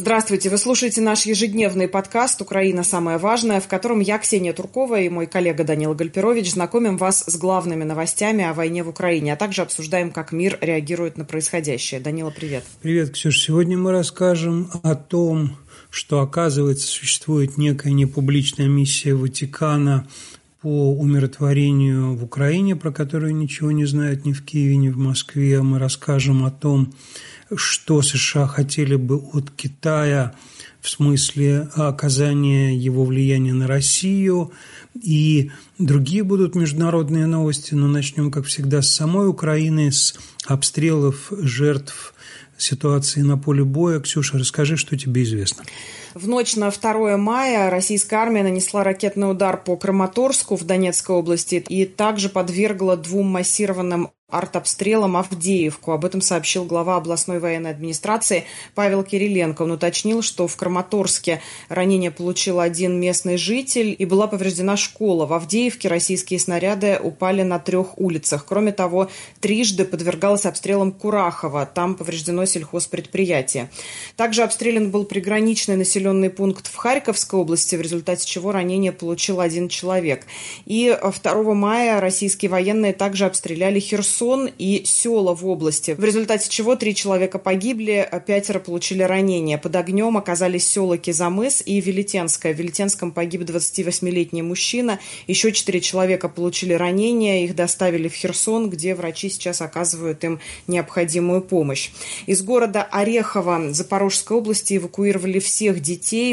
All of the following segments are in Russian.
Здравствуйте, вы слушаете наш ежедневный подкаст «Украина. Самое важное», в котором я, Ксения Туркова, и мой коллега Данила Гальперович знакомим вас с главными новостями о войне в Украине, а также обсуждаем, как мир реагирует на происходящее. Данила, привет. Привет, Ксюша. Сегодня мы расскажем о том, что, оказывается, существует некая непубличная миссия Ватикана по умиротворению в Украине, про которую ничего не знают ни в Киеве, ни в Москве. Мы расскажем о том, что США хотели бы от Китая в смысле оказания его влияния на Россию, и другие будут международные новости, но начнем, как всегда, с самой Украины, с обстрелов, жертв, ситуации на поле боя. Ксюша, расскажи, что тебе известно. В ночь на 2 мая российская армия нанесла ракетный удар по Краматорску в Донецкой области и также подвергла 2 массированным артобстрелом Авдеевку. Об этом сообщил глава областной военной администрации Павел Кириленко. Он уточнил, что в Краматорске ранение получил 1 местный житель и была повреждена школа. В Авдеевке российские снаряды упали на 3 улицах. Кроме того, трижды подвергалось обстрелам Курахово. Там повреждено сельхозпредприятие. Также обстрелян был приграничный населенный пункт в Харьковской области, в результате чего ранение получил 1 человек. И 2 мая российские военные также обстреляли Херсон и села в области, в результате чего 3 человека погибли, 5 получили ранения. Под огнем оказались села Кизамыс и Велетенское. В Велетенском погиб 28-летний мужчина, еще 4 человека получили ранения, их доставили в Херсон, где врачи сейчас оказывают им необходимую помощь. Из города Орехово Запорожской области эвакуировали всех детей,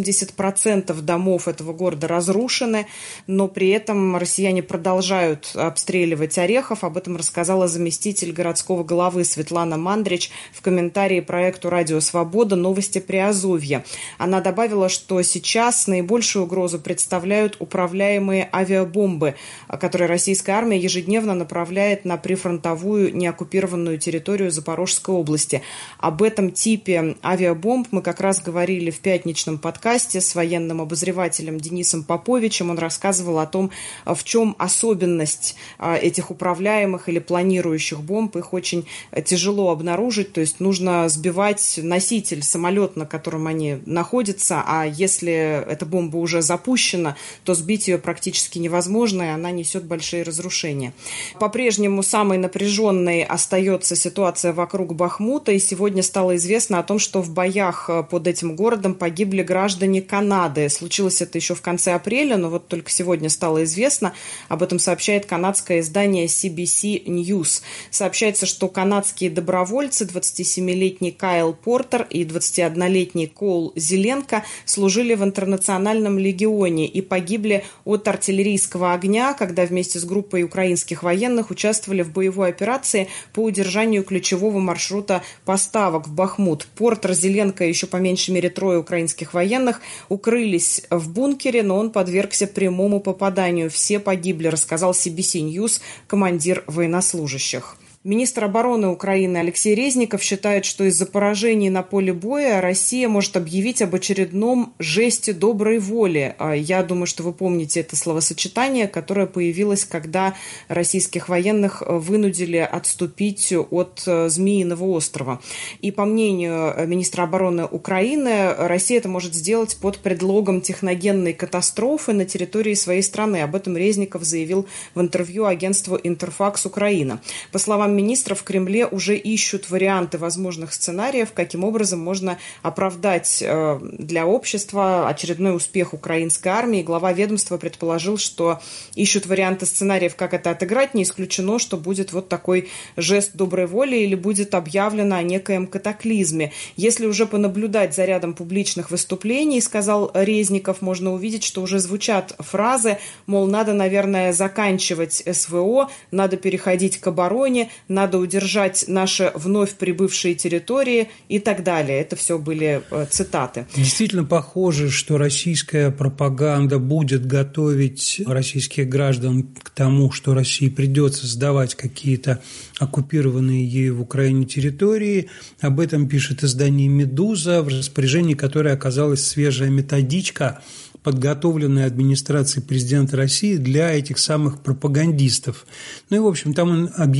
80% домов этого города разрушены, но при этом россияне продолжают обстреливать Орехов. Об этом рассказала заместитель городского главы Светлана Мандрич в комментарии проекту «Радио Свобода. Новости Приазовья». Она добавила, что сейчас наибольшую угрозу представляют управляемые авиабомбы, которые российская армия ежедневно направляет на прифронтовую неоккупированную территорию Запорожской области. Об этом типе авиабомб мы как раз говорили в пятничном подкасте с военным обозревателем Денисом Поповичем. Он рассказывал о том, в чем особенность этих управляемых или планирующих бомб. Их очень тяжело обнаружить, то есть нужно сбивать носитель, самолет, на котором они находятся, а если эта бомба уже запущена, то сбить ее практически невозможно, и она несет большие разрушения. По-прежнему самой напряженной остается ситуация вокруг Бахмута, и сегодня стало известно о том, что в боях под этим городом погибли граждане Канады. Случилось это еще в конце апреля, но вот только сегодня стало известно. Об этом сообщает канадское издание CBC News. Сообщается, что канадские добровольцы, 27-летний Кайл Портер и 21-летний Коул Зеленко, служили в интернациональном легионе и погибли от артиллерийского огня, когда вместе с группой украинских военных участвовали в боевой операции по удержанию ключевого маршрута поставок в Бахмут. Портер, Зеленко и еще по меньшей мере 3 украинских военных укрылись в бункере, но он подвергся прямому попаданию. Все погибли, рассказал CBC News командир военнослужащих. Министр обороны Украины Алексей Резников считает, что из-за поражений на поле боя Россия может объявить об очередном жесте доброй воли. Я думаю, что вы помните это словосочетание, которое появилось, когда российских военных вынудили отступить от Змеиного острова. И по мнению министра обороны Украины, Россия это может сделать под предлогом техногенной катастрофы на территории своей страны. Об этом Резников заявил в интервью агентству «Интерфакс Украина». По словам министра, в Кремле уже ищут варианты возможных сценариев, каким образом можно оправдать для общества очередной успех украинской армии. Глава ведомства предположил, что ищут варианты сценариев, как это отыграть. Не исключено, что будет вот такой жест доброй воли или будет объявлено о некоем катаклизме. Если уже понаблюдать за рядом публичных выступлений, сказал Резников, можно увидеть, что уже звучат фразы, мол, надо, наверное, заканчивать СВО, надо переходить к обороне, надо удержать наши вновь прибывшие территории и так далее. Это все были цитаты. Действительно похоже, что российская пропаганда будет готовить российских граждан к тому, что России придется сдавать какие-то оккупированные ею в Украине территории. Об этом пишет издание «Медуза», в распоряжении которой оказалась свежая методичка, подготовленной администрацией президента России для этих самых пропагандистов. Ну и, в общем, там он объясняет,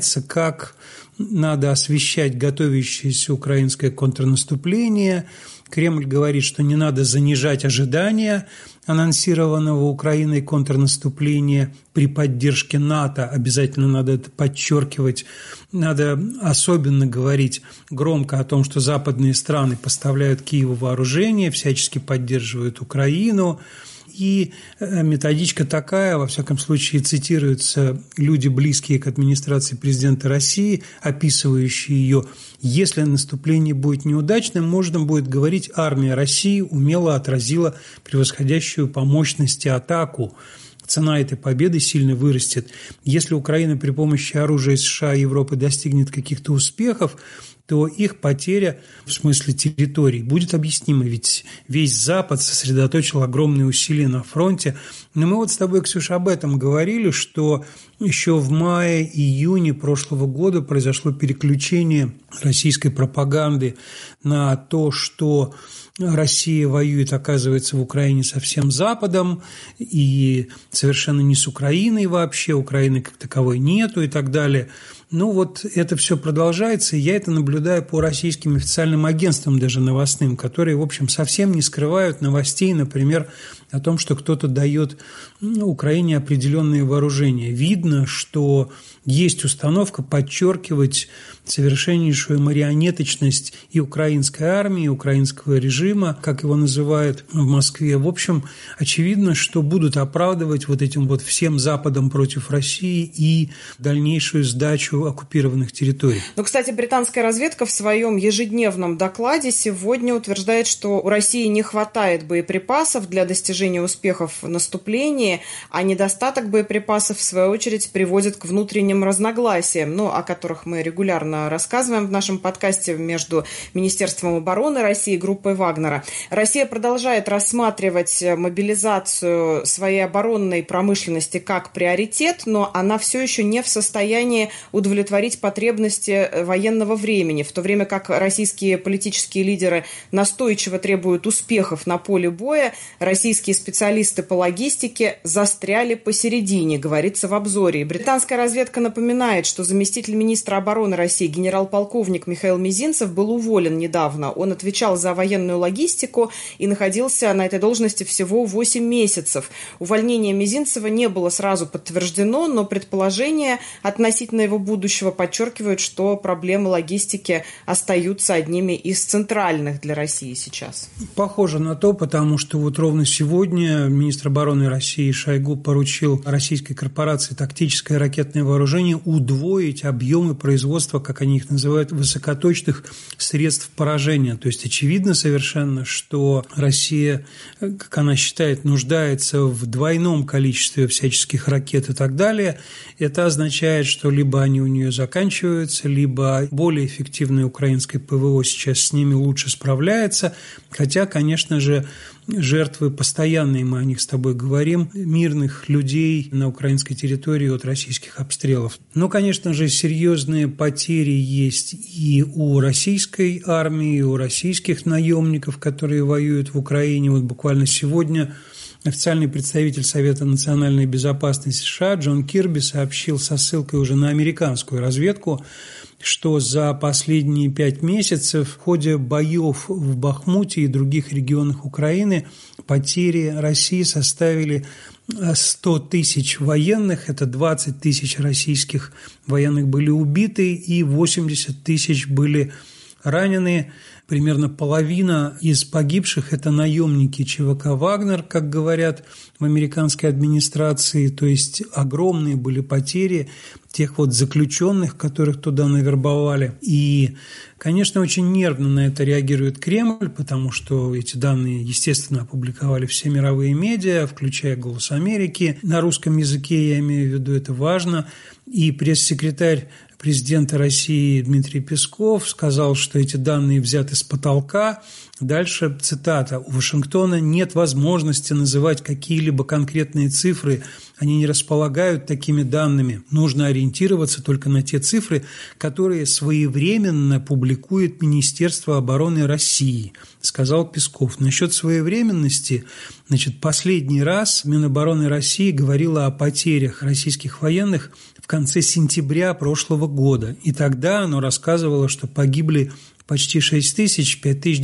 объясняется, как надо освещать готовящееся украинское контрнаступление. Кремль говорит, что не надо занижать ожидания анонсированного Украиной контрнаступления при поддержке НАТО. Обязательно надо это подчеркивать. Надо особенно говорить громко о том, что западные страны поставляют Киеву вооружение, всячески поддерживают Украину. И методичка такая, во всяком случае, цитируются люди, близкие к администрации президента России, описывающие ее. Если наступление будет неудачным, можно будет говорить, армия России умело отразила превосходящую по мощности атаку. Цена этой победы сильно вырастет. Если Украина при помощи оружия США и Европы достигнет каких-то успехов, то их потеря, в смысле территорий, будет объяснима, ведь весь Запад сосредоточил огромные усилия на фронте. Но мы вот с тобой, Ксюша, об этом говорили, что еще в мае-июне прошлого года произошло переключение российской пропаганды на то, что Россия воюет, оказывается, в Украине со всем Западом и совершенно не с Украиной вообще, Украины как таковой нету и так далее. Ну вот это все продолжается, и я это наблюдаю по российским официальным агентствам, даже новостным, которые, в общем, совсем не скрывают новостей, например, о том, что кто-то дает Украине определенные вооружения. Видно, что есть установка подчеркивать совершеннейшую марионеточность и украинской армии, и украинского режима, как его называют в Москве. В общем, очевидно, что будут оправдывать вот этим вот всем Западом против России и дальнейшую сдачу оккупированных территорий. Ну, кстати, британская разведка в своем ежедневном докладе сегодня утверждает, что у России не хватает боеприпасов для достижения успехов в наступлении, а недостаток боеприпасов, в свою очередь, приводит к внутренним разногласиям, о которых мы регулярно рассказываем в нашем подкасте, между Министерством обороны России и группой Вагнера. Россия продолжает рассматривать мобилизацию своей оборонной промышленности как приоритет, но она все еще не в состоянии удовлетворить потребности военного времени, в то время как российские политические лидеры настойчиво требуют успехов на поле боя, российские специалисты по логистике застряли посередине, говорится в обзоре. Британская разведка напоминает, что заместитель министра обороны России генерал-полковник Михаил Мизинцев был уволен недавно. Он отвечал за военную логистику и находился на этой должности всего 8 месяцев. Увольнение Мизинцева не было сразу подтверждено, но предположения относительно его будущего подчеркивают, что проблемы логистики остаются одними из центральных для России сейчас. Похоже на то, потому что вот ровно сегодня министр обороны России Шойгу поручил российской корпорации «Тактическое ракетное вооружение» удвоить объемы производства, как они их называют, высокоточных средств поражения. То есть очевидно совершенно, что Россия, как она считает, нуждается в двойном количестве всяческих ракет и так далее. Это означает, что либо они у нее заканчиваются, либо более эффективное украинское ПВО сейчас с ними лучше справляется. Хотя, конечно же, жертвы постоянные, мы о них с тобой говорим, мирных людей на украинской территории от российских обстрелов. Но, конечно же, серьезные потери есть и у российской армии, и у российских наемников, которые воюют в Украине. Вот буквально сегодня официальный представитель Совета национальной безопасности США Джон Кирби сообщил со ссылкой уже на американскую разведку, что за последние 5 месяцев в ходе боев в Бахмуте и других регионах Украины потери России составили 100 тысяч военных, это 20 тысяч российских военных были убиты и 80 тысяч были ранены. Примерно половина из погибших – это наемники ЧВК «Вагнер», как говорят в американской администрации, то есть огромные были потери тех вот заключенных, которых туда навербовали. И, конечно, очень нервно на это реагирует Кремль, потому что эти данные, естественно, опубликовали все мировые медиа, включая «Голос Америки». На русском языке, я имею в виду, это важно. И пресс-секретарь президента России Дмитрий Песков сказал, что эти данные взяты с потолка. Дальше цитата. «У Вашингтона нет возможности называть какие-либо конкретные цифры. Они не располагают такими данными. Нужно ориентироваться только на те цифры, которые своевременно публикует Министерство обороны России», сказал Песков. Насчет своевременности, последний раз Минобороны России говорила о потерях российских военных в конце сентября прошлого года. И тогда оно рассказывало, что погибли почти 6 тысяч,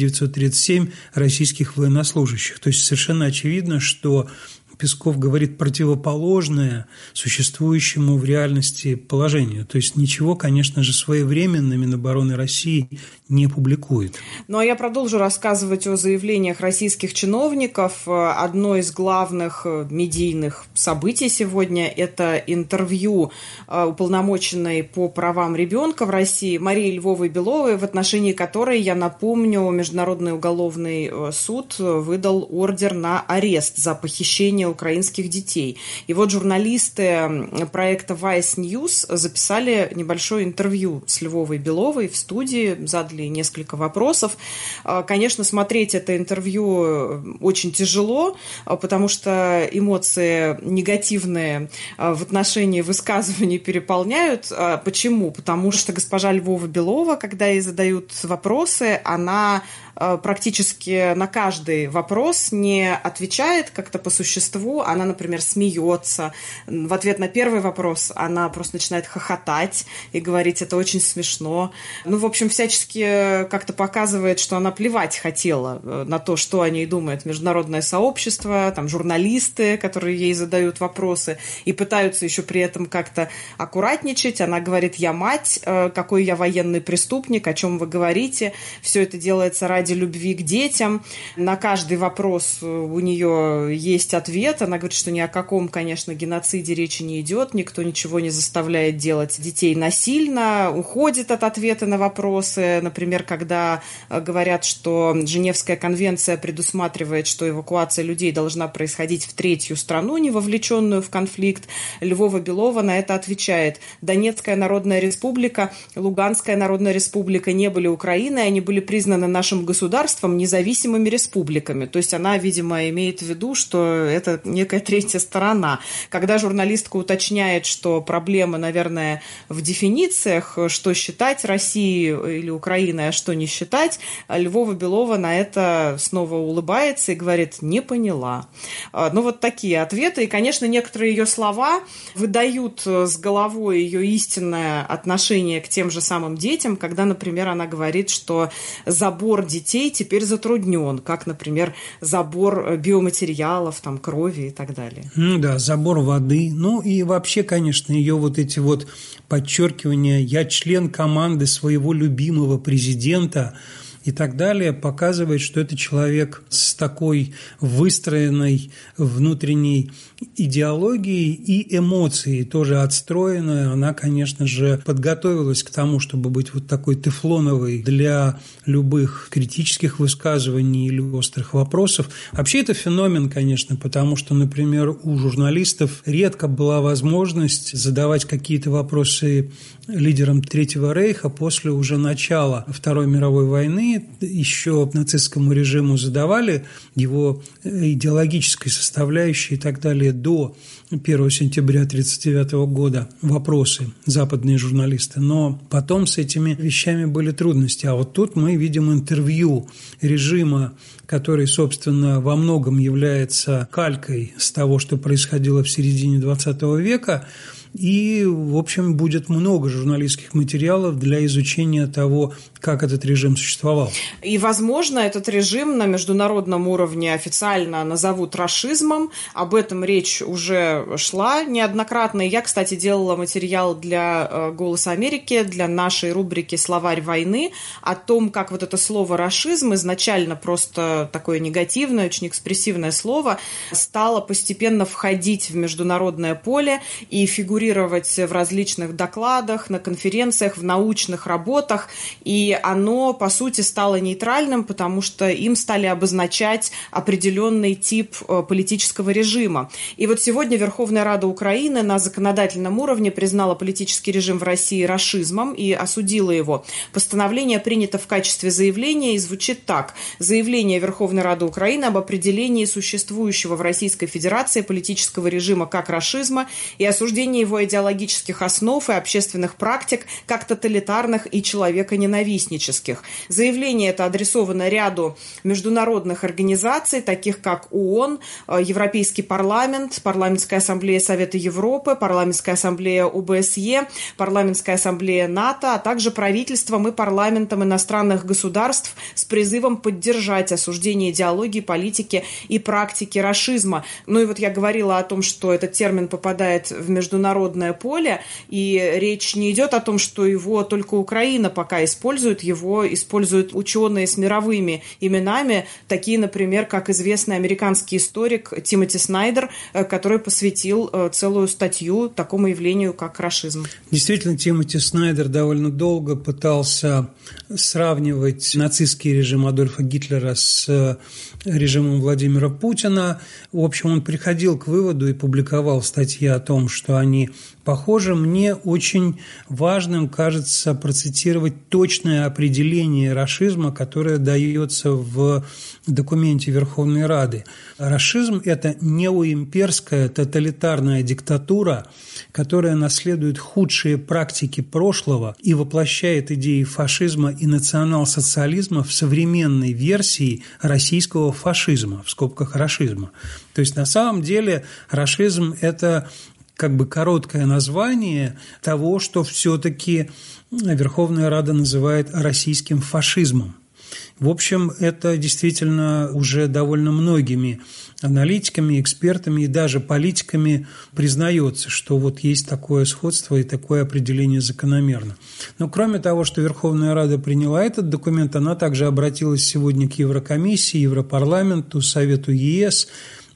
5937 российских военнослужащих. То есть совершенно очевидно, что Песков говорит противоположное существующему в реальности положению. То есть ничего, конечно же, своевременно Минобороны России не публикует. Ну, а я продолжу рассказывать о заявлениях российских чиновников. Одно из главных медийных событий сегодня – это интервью уполномоченной по правам ребенка в России Марии Львовой-Беловой, в отношении которой, я напомню, Международный уголовный суд выдал ордер на арест за похищение украинских детей. И вот журналисты проекта Vice News записали небольшое интервью с Львовой-Беловой в студии, задали несколько вопросов. Конечно, смотреть это интервью очень тяжело, потому что эмоции негативные в отношении высказываний переполняют. Почему? Потому что госпожа Львова-Белова, когда ей задают вопросы, она практически на каждый вопрос не отвечает как-то по существу. Она, например, смеется. В ответ на первый вопрос она просто начинает хохотать и говорить, это очень смешно. Ну, в общем, всячески как-то показывает, что она плевать хотела на то, что о ней думает международное сообщество, там, журналисты, которые ей задают вопросы и пытаются еще при этом как-то аккуратничать. Она говорит, я мать, какой я военный преступник, о чем вы говорите. Все это делается ради любви к детям. На каждый вопрос у нее есть ответ. Она говорит, что ни о каком, конечно, геноциде речи не идет, никто ничего не заставляет делать детей насильно, уходит от ответа на вопросы. Например, когда говорят, что Женевская конвенция предусматривает, что эвакуация людей должна происходить в третью страну, не вовлеченную в конфликт, Львова-Белова на это отвечает. Донецкая Народная Республика, Луганская Народная Республика не были Украиной, они были признаны нашим государством независимыми республиками. То есть она, видимо, имеет в виду, что это некая третья сторона. Когда журналистка уточняет, что проблема, наверное, в дефинициях, что считать Россией или Украиной, а что не считать, Львова-Белова на это снова улыбается и говорит, не поняла. Ну, вот такие ответы. И, конечно, некоторые ее слова выдают с головой ее истинное отношение к тем же самым детям, когда, например, она говорит, что забор детей теперь затруднен, как, например, забор биоматериалов, там, крови и так далее. Ну да, забор воды. Ну и вообще, конечно, ее вот эти вот подчеркивания «я член команды своего любимого президента» и так далее, показывает, что это человек с такой выстроенной внутренней идеологией и эмоцией, тоже отстроенная. Она, конечно же, подготовилась к тому, чтобы быть вот такой тефлоновой для любых критических высказываний или острых вопросов. Вообще это феномен, конечно, потому что, например, у журналистов редко была возможность задавать какие-то вопросы лидерам Третьего Рейха после уже начала Второй мировой войны. Еще нацистскому режиму задавали его идеологической составляющей и так далее до 1 сентября 1939 года вопросы западные журналисты. Но потом с этими вещами были трудности. А вот тут мы видим интервью режима, который, собственно, во многом является калькой с того, что происходило в середине XX века. И, в общем, будет много журналистских материалов для изучения того, как этот режим существовал. И, возможно, этот режим на международном уровне официально назовут рашизмом. Об этом речь уже шла неоднократно. Я, кстати, делала материал для «Голоса Америки», для нашей рубрики «Словарь войны» о том, как вот это слово «рашизм», изначально просто такое негативное, очень экспрессивное слово, стало постепенно входить в международное поле и фигурировать в различных докладах, на конференциях, в научных работах, и оно, по сути, стало нейтральным, потому что им стали обозначать определенный тип политического режима. И вот сегодня Верховная Рада Украины на законодательном уровне признала политический режим в России рашизмом и осудила его. Постановление принято в качестве заявления и звучит так. Заявление Верховной Рады Украины об определении существующего в Российской Федерации политического режима как рашизма и осуждении его идеологических основ и общественных практик, как тоталитарных и человеконенавистнических. Заявление это адресовано ряду международных организаций, таких как ООН, Европейский парламент, Парламентская ассамблея Совета Европы, Парламентская ассамблея ОБСЕ, Парламентская ассамблея НАТО, а также правительством и парламентом иностранных государств с призывом поддержать осуждение идеологии, политики и практики рашизма. Ну и вот я говорила о том, что этот термин попадает в международное поле, и речь не идет о том, что его только Украина пока использует, его используют ученые с мировыми именами, такие, например, как известный американский историк Тимоти Снайдер, который посвятил целую статью такому явлению, как рашизм. Действительно, Тимоти Снайдер довольно долго пытался сравнивать нацистский режим Адольфа Гитлера с режимом Владимира Путина. В общем, он приходил к выводу и публиковал статьи о том, что они похожи. Мне очень важным кажется процитировать точное определение рашизма, которое дается в документе Верховной Рады. Рашизм – это неоимперская тоталитарная диктатура, которая наследует худшие практики прошлого и воплощает идеи фашизма и национал-социализма в современной версии российского фашизма, в скобках рашизма. То есть, на самом деле, рашизм – это как бы короткое название того, что все-таки Верховная Рада называет российским фашизмом. В общем, это действительно уже довольно многими аналитиками, экспертами и даже политиками признается, что вот есть такое сходство и такое определение закономерно. Но кроме того, что Верховная Рада приняла этот документ, она также обратилась сегодня к Еврокомиссии, Европарламенту, Совету ЕС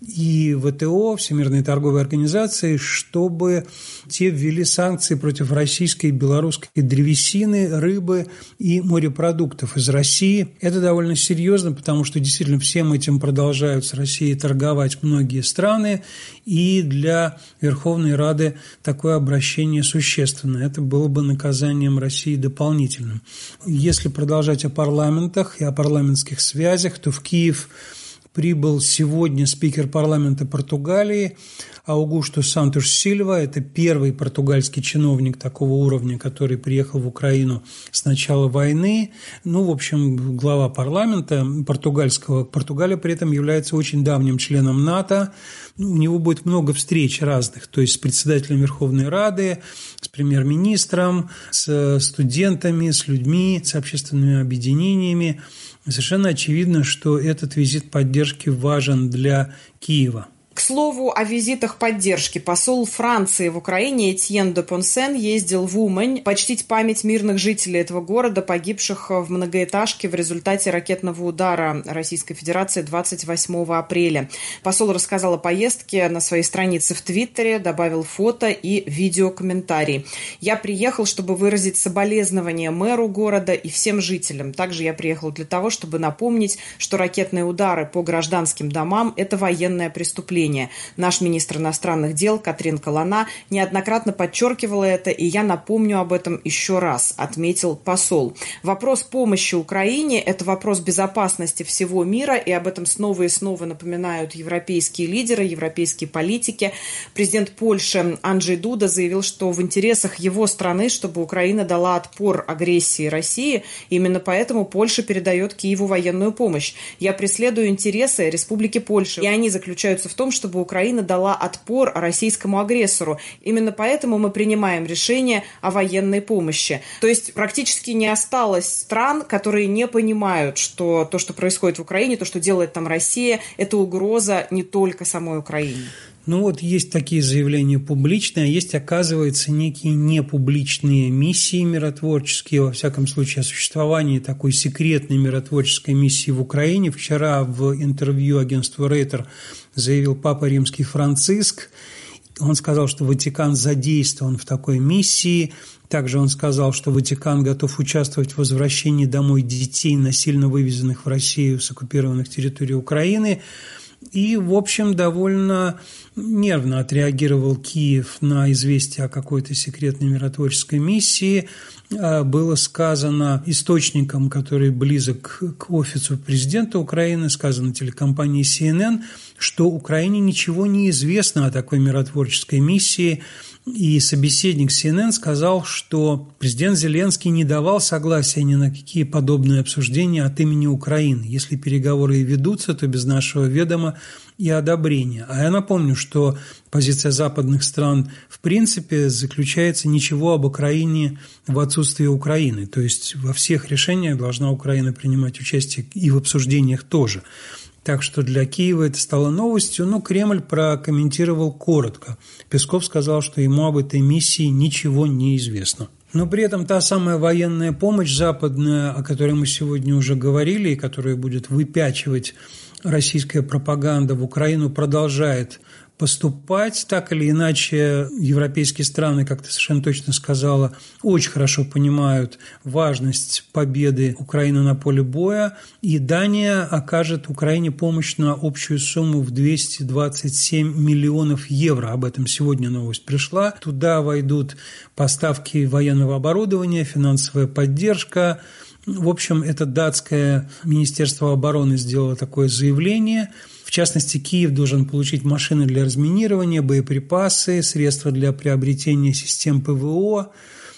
и ВТО, Всемирной торговой организации, чтобы те ввели санкции против российской и белорусской древесины, рыбы и морепродуктов из России. Это довольно серьезно, потому что действительно всем этим продолжают с Россией торговать многие страны, и для Верховной Рады такое обращение существенно. Это было бы наказанием России дополнительным. Если продолжать о парламентах и о парламентских связях, то в Киев прибыл сегодня спикер парламента Португалии Аугусто Сантуш Сильва. Это первый португальский чиновник такого уровня, который приехал в Украину с начала войны. В общем, глава парламента португальского. Португалия при этом является очень давним членом НАТО. У него будет много встреч разных, то есть с председателем Верховной Рады, с премьер-министром, с студентами, с людьми, с общественными объединениями. Совершенно очевидно, что этот визит поддержки важен для Киева. К слову о визитах поддержки. Посол Франции в Украине Этьен де Понсен ездил в Умань почтить память мирных жителей этого города, погибших в многоэтажке в результате ракетного удара Российской Федерации 28 апреля. Посол рассказал о поездке на своей странице в Твиттере, добавил фото и видеокомментарий. «Я приехал, чтобы выразить соболезнования мэру города и всем жителям. Также я приехал для того, чтобы напомнить, что ракетные удары по гражданским домам – это военное преступление. Наш министр иностранных дел Катрин Колонна неоднократно подчеркивала это, и я напомню об этом еще раз», отметил посол. Вопрос помощи Украине – это вопрос безопасности всего мира, и об этом снова и снова напоминают европейские лидеры, европейские политики. Президент Польши Анджей Дуда заявил, что в интересах его страны, чтобы Украина дала отпор агрессии России. Именно поэтому Польша передает Киеву военную помощь. «Я преследую интересы Республики Польша, и они заключаются в том, чтобы Украина дала отпор российскому агрессору. Именно поэтому мы принимаем решение о военной помощи». То есть практически не осталось стран, которые не понимают, что то, что происходит в Украине, то, что делает там Россия, это угроза не только самой Украине. Есть такие заявления публичные, а есть, оказывается, некие непубличные миссии миротворческие, во всяком случае, о существовании такой секретной миротворческой миссии в Украине. Вчера в интервью агентству Рейтер заявил Папа Римский Франциск. Он сказал, что Ватикан задействован в такой миссии. Также он сказал, что Ватикан готов участвовать в возвращении домой детей, насильно вывезенных в Россию с оккупированных территорий Украины. И, в общем, довольно нервно отреагировал Киев на известие о какой-то секретной миротворческой миссии. было сказано источником, который близок к офису президента Украины, сказано телекомпанией CNN, что Украине ничего не известно о такой миротворческой миссии. И собеседник CNN сказал, что президент Зеленский не давал согласия ни на какие подобные обсуждения от имени Украины. Если переговоры и ведутся, то без нашего ведома и одобрения. А я напомню, что позиция западных стран в принципе заключается ничего об Украине в отсутствии Украины. То есть во всех решениях должна Украина принимать участие и в обсуждениях тоже. Так что для Киева это стало новостью, но Кремль прокомментировал коротко. Песков сказал, что ему об этой миссии ничего не известно. Но при этом та самая военная помощь западная, о которой мы сегодня уже говорили, и которую будет выпячивать российская пропаганда в Украину, продолжает поступать. Так или иначе, европейские страны, как ты совершенно точно сказала, очень хорошо понимают важность победы Украины на поле боя, и Дания окажет Украине помощь на общую сумму в 227 миллионов евро. Об этом сегодня новость пришла. Туда войдут поставки военного оборудования, финансовая поддержка. В общем, это датское Министерство обороны сделало такое заявление. В частности, Киев должен получить машины для разминирования, боеприпасы, средства для приобретения систем ПВО.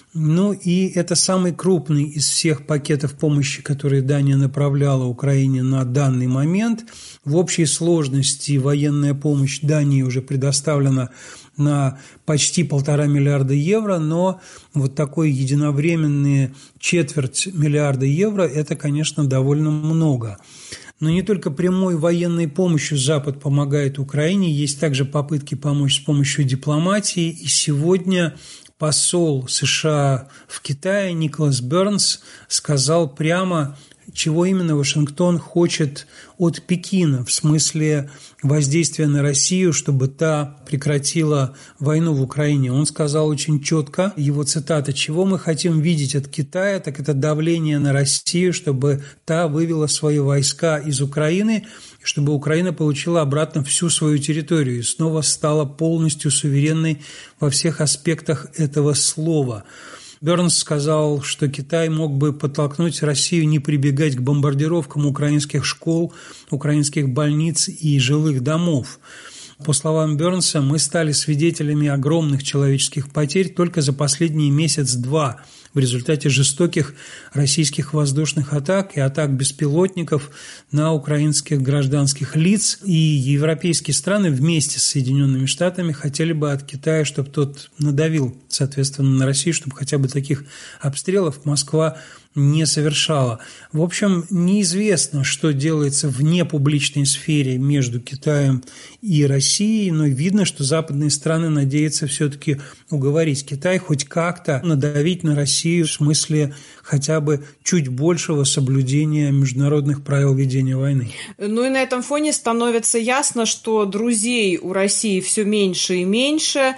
Ну и это самый крупный из всех пакетов помощи, которые Дания направляла Украине на данный момент. В общей сложности военная помощь Дании уже предоставлена на почти 1,5 миллиарда евро, но вот такой единовременные 250 миллиарда евро – это, конечно, довольно много. Но не только прямой военной помощью Запад помогает Украине, есть также попытки помочь с помощью дипломатии. И сегодня посол США в Китае Николас Бернс сказал прямо, чего именно Вашингтон хочет от Пекина в смысле воздействия на Россию, чтобы та прекратила войну в Украине. Он сказал очень четко, его цитата: «Чего мы хотим видеть от Китая, так это давление на Россию, чтобы та вывела свои войска из Украины, чтобы Украина получила обратно всю свою территорию и снова стала полностью суверенной во всех аспектах этого слова». Бернс сказал, что Китай мог бы подтолкнуть Россию не прибегать к бомбардировкам украинских школ, украинских больниц и жилых домов. По словам Бернса, мы стали свидетелями огромных человеческих потерь только за последний месяц-два в результате жестоких российских воздушных атак и атак беспилотников на украинских гражданских лиц. И европейские страны вместе с Соединенными Штатами хотели бы от Китая, чтобы тот надавил, соответственно, на Россию, чтобы хотя бы таких обстрелов Москва не совершала. В общем, неизвестно, что делается в непубличной сфере между Китаем и Россией, но видно, что западные страны надеются все-таки уговорить Китай хоть как-то надавить на Россию в смысле хотя бы чуть большего соблюдения международных правил ведения войны. Ну и на этом фоне становится ясно, что друзей у России все меньше и меньше,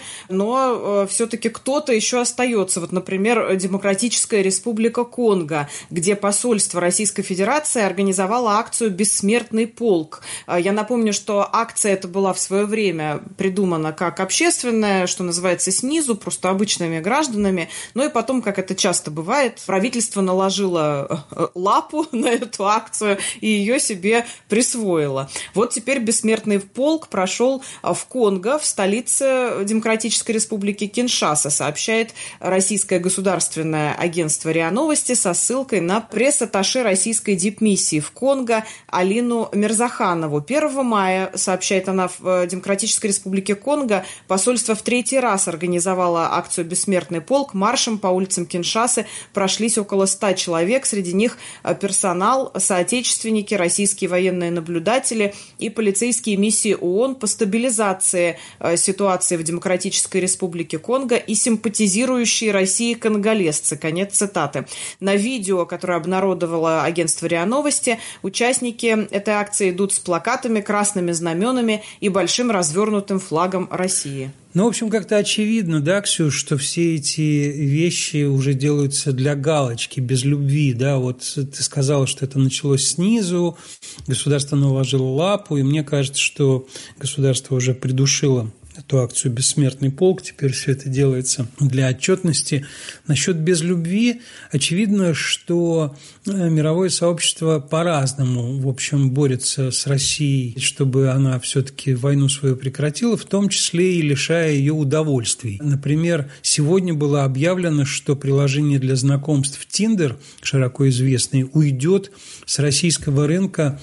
но все-таки кто-то еще остается. Вот, например, Демократическая Республика Конго, где посольство Российской Федерации организовало акцию «Бессмертный полк». Я напомню, что акция эта была в свое время придумана как общественная, что называется, снизу, просто обычными гражданами. Ну и потом, как это часто бывает, правительство наложило лапу на эту акцию и ее себе присвоило. Вот теперь «Бессмертный полк» прошел в Конго, в столице Демократической Республики Киншаса, сообщает российское государственное агентство РИА Новости со ссылкой на пресс-атташе российской дипмиссии в Конго Алину Мирзаханову. 1 мая, сообщает она, в Демократической Республике Конго посольство в 3-й раз организовало акцию «Бессмертный полк». Маршем по улицам Киншасы прошлись около 100 человек, среди них персонал, соотечественники, российские военные наблюдатели и полицейские миссии ООН по стабилизации ситуации в Демократической Республике Конго и симпатизирующие России конголезцы. Конец цитаты. На видео, которое обнародовало агентство РИА Новости, участники этой акции идут с плакатами, красными знаменами и большим развернутым флагом России. Ну, в общем, как-то очевидно, да, Ксюш, что все эти вещи уже делаются для галочки, без любви, да, вот ты сказала, что это началось снизу, государство наложило лапу, и мне кажется, что государство уже придушило эту акцию «Бессмертный полк». Теперь все это делается для отчетности. Насчет «Без любви» очевидно, что мировое сообщество по-разному, в общем, борется с Россией, чтобы она все-таки войну свою прекратила, в том числе и лишая ее удовольствий. Например, сегодня было объявлено, что приложение для знакомств Tinder, широко известный, уйдет с российского рынка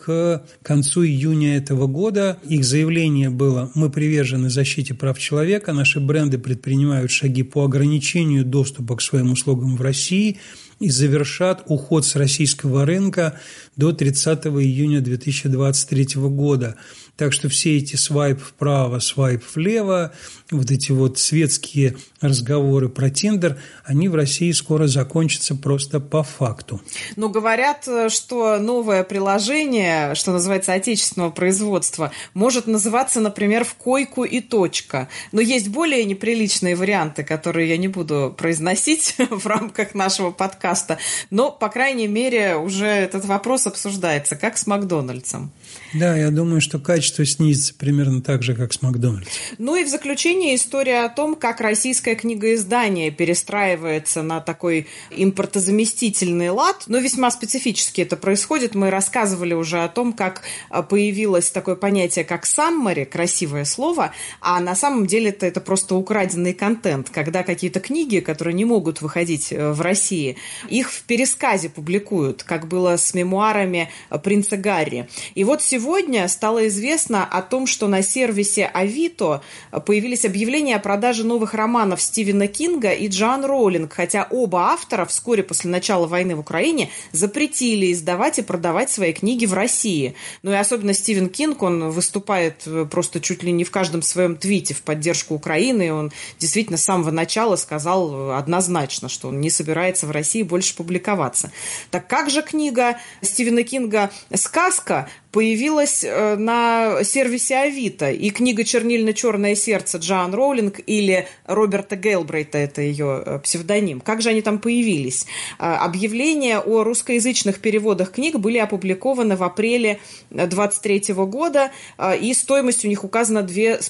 к концу июня этого года. Их заявление было: мы привержены защите прав человека, наши бренды предпринимают шаги по ограничению доступа к своим услугам в России и завершат уход с российского рынка до 30 июня 2023 года. Так что все эти свайп вправо, свайп влево, вот эти вот светские разговоры про Тиндер, они в России скоро закончатся просто по факту. Но говорят, что новое приложение, что называется отечественного производства, может называться, например, «В койку и точка». Но есть более неприличные варианты, которые я не буду произносить в рамках нашего подкаста. Но, по крайней мере, уже этот вопрос обсуждается, как с Макдональдсом. Да, я думаю, что качество снизится примерно так же, как с Макдональдсом. Ну и в заключение история о том, как российское книгоиздание перестраивается на такой импортозаместительный лад. Но весьма специфически это происходит. Мы рассказывали уже о том, как появилось такое понятие, как summary, красивое слово, а на самом деле это просто украденный контент, когда какие-то книги, которые не могут выходить в России, их в пересказе публикуют, как было с мемуарами принца Гарри. И вот сегодня стало известно о том, что на сервисе Авито появились объявления о продаже новых романов Стивена Кинга и Джоан Роулинг, хотя оба автора вскоре после начала войны в Украине запретили издавать и продавать свои книги в России. Ну и особенно Стивен Кинг, он выступает просто чуть ли не в каждом своем твите в поддержку Украины, и он действительно с самого начала сказал однозначно, что он не собирается в России больше публиковаться. Так как же книга Стивена Кинга «Сказка» появилась на сервисе Авито, и книга «Чернильно-черное сердце» Джоан Роулинг или Роберта Гелбрейта, это ее псевдоним. Как же они там появились? Объявления о русскоязычных переводах книг были опубликованы в апреле 2023 года, и стоимость у них указана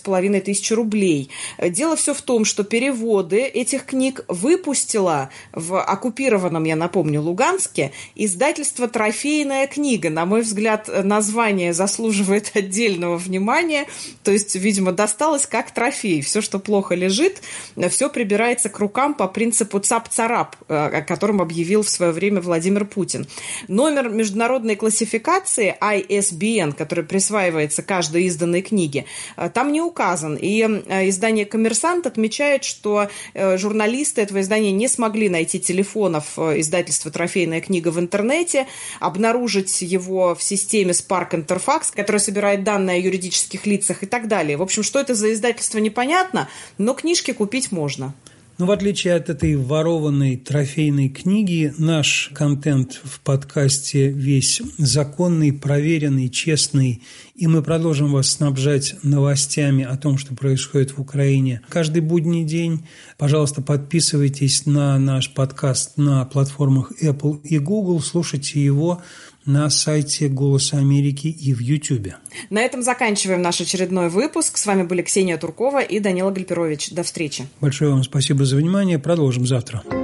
2500 рублей. Дело все в том, что переводы этих книг выпустила в оккупированном, я напомню, Луганске издательство «Трофейная книга». На мой взгляд, название заслуживает отдельного внимания. То есть, видимо, досталось как трофей. Все, что плохо лежит, все прибирается к рукам по принципу цап-царап, о котором объявил в свое время Владимир Путин. Номер международной классификации ISBN, который присваивается каждой изданной книге, там не указан. И издание «Коммерсант» отмечает, что журналисты этого издания не смогли найти телефонов издательства «Трофейная книга» в интернете, обнаружить его в системе Spark Interfax, которая собирает данные о юридических лицах и так далее. В общем, что это за издательство, непонятно, но книжки купить можно. Но в отличие от этой ворованной трофейной книги, наш контент в подкасте весь законный, проверенный, честный, и мы продолжим вас снабжать новостями о том, что происходит в Украине каждый будний день. Пожалуйста, подписывайтесь на наш подкаст на платформах Apple и Google, слушайте его на сайте «Голоса Америки» и в YouTube. На этом заканчиваем наш очередной выпуск. С вами были Ксения Туркова и Данила Гальперович. До встречи. Большое вам спасибо за внимание. Продолжим завтра.